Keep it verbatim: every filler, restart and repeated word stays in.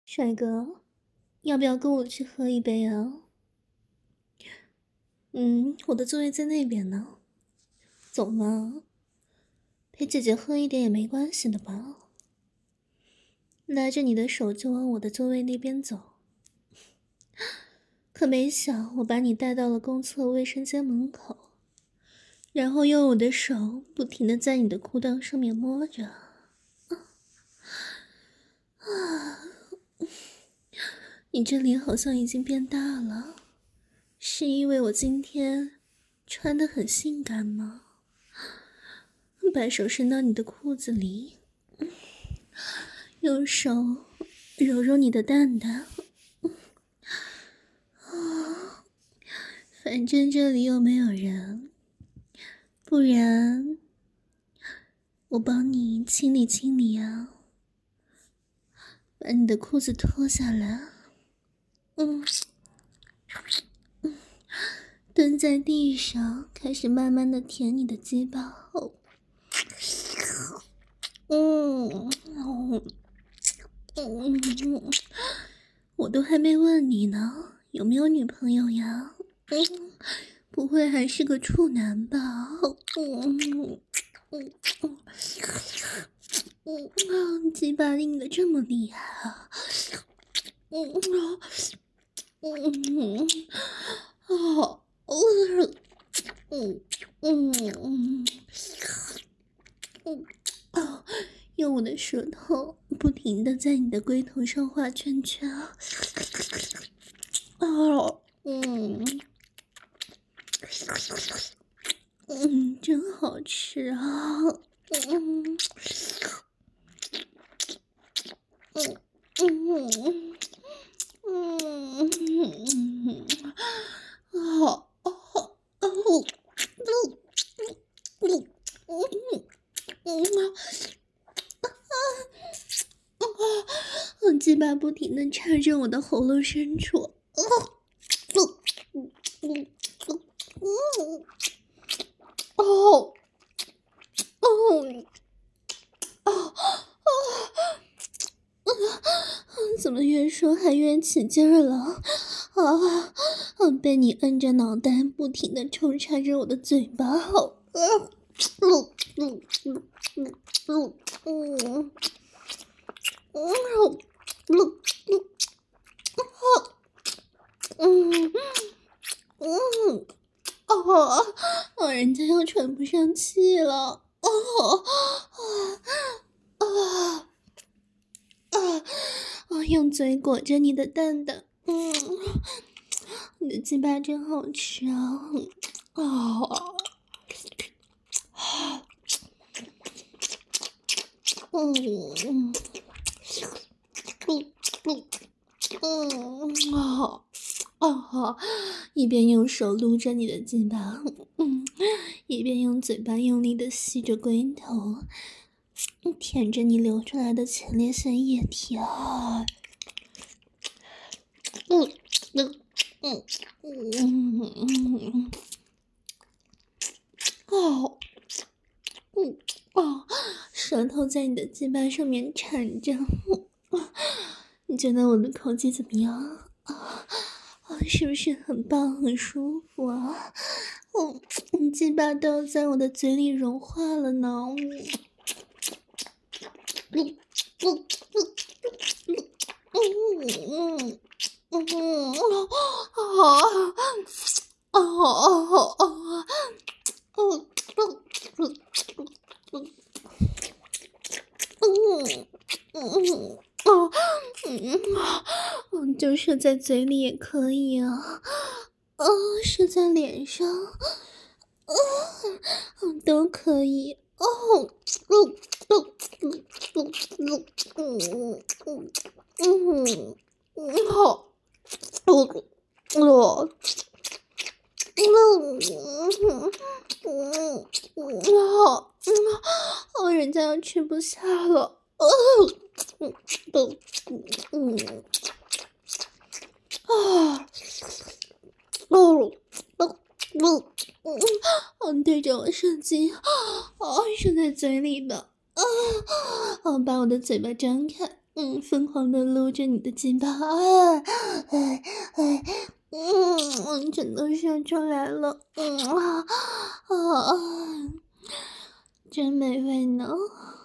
帅哥，要不要跟我去喝一杯啊？嗯，我的座位在那边呢。走嘛，陪姐姐喝一点也没关系的吧？拉着你的手就往我的座位那边走。可没想我把你带到了公厕卫生间门口，然后用我的手不停的在你的裤裆上面摸着。啊，你这脸好像已经变大了，是因为我今天穿得很性感吗？把手伸到你的裤子里，用手揉揉你的蛋蛋。啊，反正这里又没有人，不然我帮你清理清理啊。把你的裤子脱下来，嗯，蹲在地上，开始慢慢的舔你的鸡巴。嗯嗯嗯，我都还没问你呢，有没有女朋友呀？嗯，不会还是个处男吧？嗯嗯嗯嗯，鸡巴硬的这么厉害啊！嗯嗯嗯，哦，嗯嗯嗯嗯啊，用我的舌头不停的在你的龟头上画圈圈。哦，嗯嗯，真好吃啊！嗯嗯嗯嗯嗯，好哦哦哦嗯嗯嗯嗯，鸡巴不停的插着我的喉咙深处。哦，嗯嗯嗯嗯哦哦哦哦，怎么越说还越起劲儿了？啊啊！被你摁着脑袋，不停的抽插着我的嘴巴。好，嗯嗯嗯嗯嗯嗯嗯嗯嗯嗯嗯哦哦，人家要喘不上气了。哦啊啊啊！啊！用嘴裹着你的蛋蛋。嗯，你的鸡巴真好吃啊！哦，嗯嗯嗯嗯嗯啊啊！一边用手撸着你的鸡巴，嗯，一边用嘴巴用力的吸着龟头，舔着你流出来的前列腺液体啊！嗯嗯嗯嗯嗯哦。嗯哦，舌头在你的鸡巴上面缠着，你觉得我的口技怎么样啊？啊，是不是很棒，很舒服啊？嗯，你鸡巴都要在我的嘴里融化了呢。嗯嗯嗯嗯嗯嗯哦哦哦哦哦哦哦嗯嗯哦嗯嗯，就射在嘴里也可以啊，哦，射在脸上，哦，嗯都可以哦，嗯嗯嗯嗯嗯嗯嗯嗯好，哦哦。嗯嗯嗯嗯，好，人家要吃不下了。哦，嗯嗯嗯啊，哦哦哦嗯，对着我射精，哦，射在嘴里的，啊，哦，把我的嘴巴张开， 嗯，疯狂的撸着你的鸡巴，哎哎哎，嗯，真的射出来了，嗯啊啊啊，真美味呢。